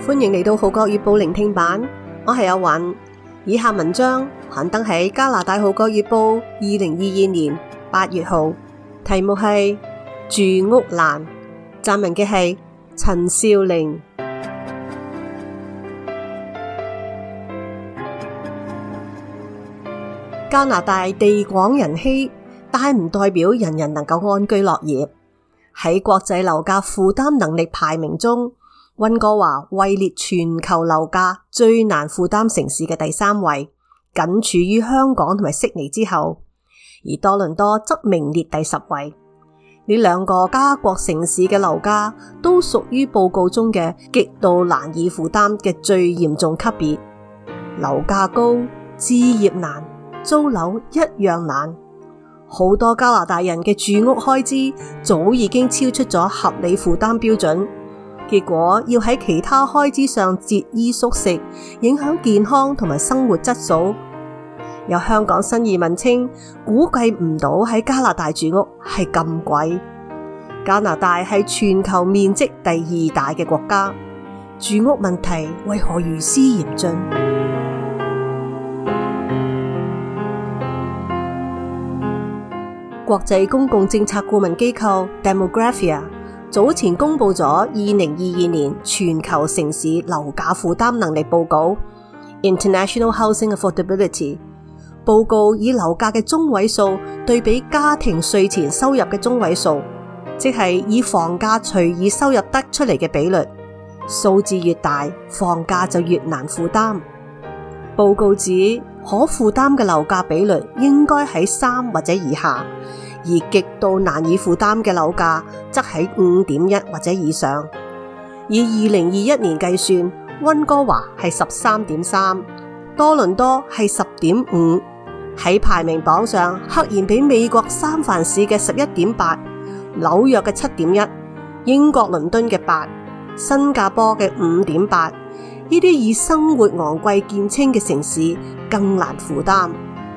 歡迎嚟到《號角月報》聆聽版，我係阿韻。以下文章刊登喺加拿大《號角月報》2022年8月號，題目係住屋難，撰文嘅係陳少玲。加拿大地廣人稀，但唔代表人人能夠安居樂業。喺國際樓價負擔能力排名中，溫哥華位列全球樓價最難負擔城市嘅第3位，僅處於香港同埋悉尼之後，而多倫多則名列第10位。呢兩個加國城市嘅樓價都屬於報告中嘅極度難以負擔嘅最嚴重級別。樓價高，置業難，租樓一樣難。好多加拿大人嘅住屋開支早已經超出咗合理負擔標準，結果要喺其他開支上節衣縮食，影響健康同埋生活質素。有香港新移民稱，估計唔到喺加拿大住屋係咁貴。加拿大係全球面積第2大嘅國家，住屋問題為何如斯嚴峻？國際公共政策顧問機構 Demographia 早前公布咗2022年全球城市樓價負擔能力報告 International Housing Affordability。 報告以樓價嘅中位數對比家庭稅前收入嘅中位數，即係以房價除以收入得出嚟嘅比率，數字越大，房價就越難負擔。報告指可負擔嘅樓價比率應該喺3或者以下，而極度難以負擔嘅樓價則喺 5.1 或者以上。以2021年計算，溫哥華係 13.3， 多倫多係 10.5， 喺排名榜上赫然比美國三藩市嘅 11.8、紐約嘅 7.1、英國倫敦嘅8、新加坡嘅 5.8，呢啲以生活昂貴見稱嘅城市更難負擔。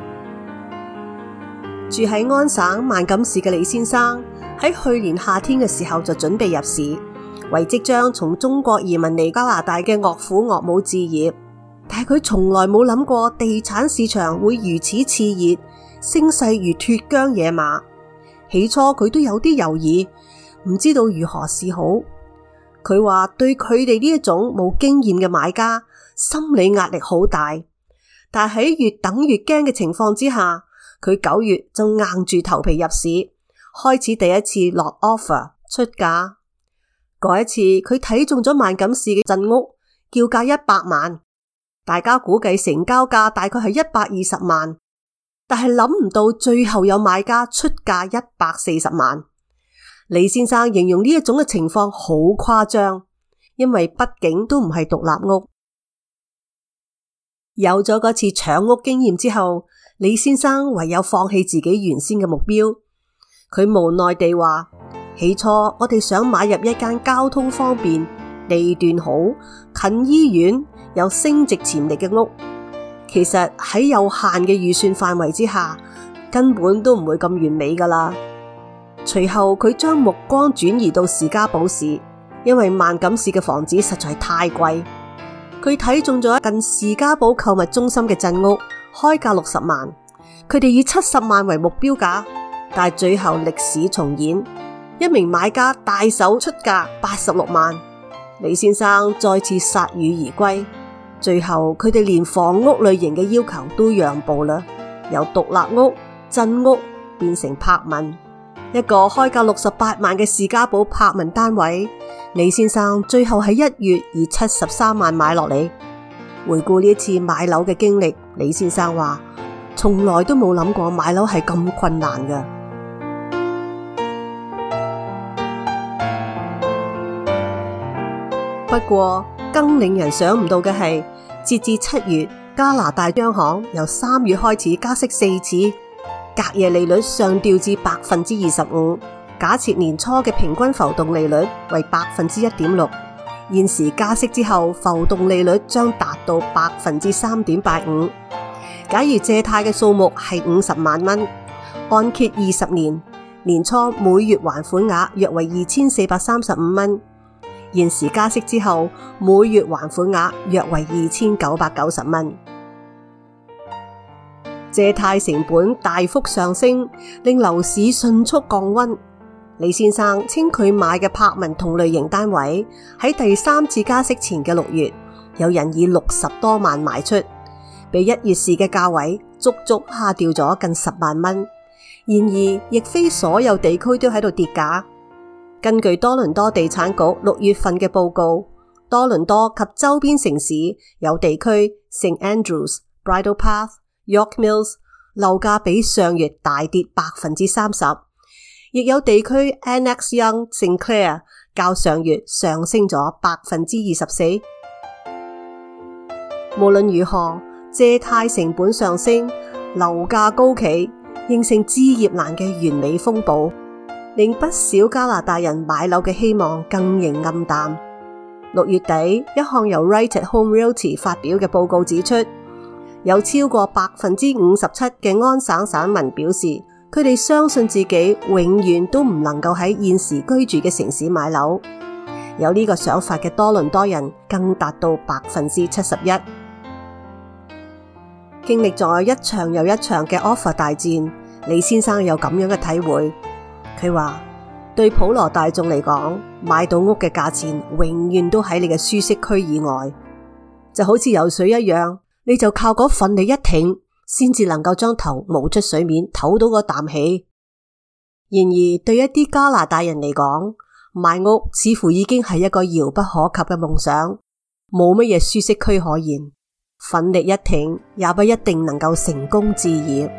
住喺安省萬錦市嘅李先生喺去年夏天嘅時候就準備入市，為即將從中國移民嚟加拿大嘅岳父岳母置業，但係佢從來冇諗過地產市場會如此熾熱，聲勢如脫韁野馬。起初佢都有啲猶豫，唔知道如何是好。佢話對佢哋呢一種冇經驗嘅買家，心理壓力好大。但喺越等越驚嘅情況之下，佢9月就硬住頭皮入市，開始第一次落 offer 出價。嗰一次佢睇中咗萬錦市嘅鎮屋，叫價100萬，大家估計成交價大概係120萬，但係諗唔到最後有買家出價140萬。李先生形容呢一種嘅情況好誇張，因為畢竟都唔係獨立屋。有咗嗰次搶屋經驗之後，李先生唯有放棄自己原先嘅目標。佢無奈地話，起初我哋想買入一間交通方便、地段好、近醫院、有升值潛力嘅屋，其實喺有限嘅預算範圍之下，根本都唔會咁完美㗎喇。隨後佢將目光轉移到士嘉堡市，因為萬錦市嘅房子實在太貴。佢睇中咗近士嘉堡購物中心嘅鎮屋，開價60萬，佢哋以70萬為目標價，但係最後歷史重演，一名買家大手出價86萬，李先生再次鎩羽而歸。最後佢哋連房屋類型嘅要求都讓步啦，由獨立屋、鎮屋變成柏文。一個開價68萬嘅士嘉堡柏文單位，李先生最後喺1月以73萬買落嚟。回顧呢次買樓嘅經歷，李先生話從來都冇諗過買樓係咁困難㗎。不過更令人想唔到嘅係，截至7月，加拿大央行由3月開始加息4次，隔夜利率上調至 25%， 假設年初嘅平均浮動利率為 1.6%， 現時加息之後浮動利率將達到 3.85%。 假如借貸嘅數目係50萬蚊，按揭20年，年初每月還款額約為2435蚊，而現時加息之後，每月還款額約為2990蚊。借貸成本大幅上升，令樓市迅速降溫。李先生稱佢買嘅柏文同類型單位喺第3次加息前嘅6月，有人以60多萬賣出，比1月時嘅價位足足下掉咗近10萬蚊。然而，亦非所有地區都喺度跌價。根據多倫多地產局6月份嘅報告，多倫多及周邊城市有地區 St. Andrews、Bridle Path、York Mills 樓價比上月大跌30%，亦有地區 Annex Yonge、St. Clair 較上月上升咗24%。無論如何，借貸成本上升、樓價高企，形成置業難嘅完美風暴，令不少加拿大人買樓嘅希望更形暗淡。6月底，一項由 Right at Home Realty 發表嘅報告指出，有超過57%嘅安省省民表示，佢哋相信自己永遠都唔能夠喺現時居住嘅城市買樓。有呢個想法嘅多倫多人更達到71%。經歷咗一場又一場嘅 offer 大戰，李先生有咁樣嘅體會。佢話對普羅大眾嚟講，買到屋嘅價錢永遠都喺你嘅舒適區以外，就好似游水一樣，你就靠嗰奮力一挺，先至能夠將頭冒出水面，唞到個啖氣。然而對一啲加拿大人嚟講，買屋似乎已經係一個遙不可及嘅夢想，冇乜嘢舒適區可言。奮力一挺也不一定能夠成功置業。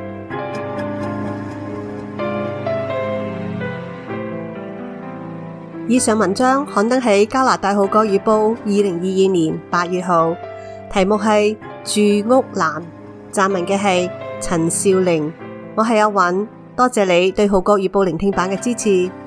以上文章刊登喺加拿大《號角月報》2022年8月號，題目係住屋難，撰文嘅係陳少玲。我係阿韻，多謝你對《號角月報》聆聽版嘅支持。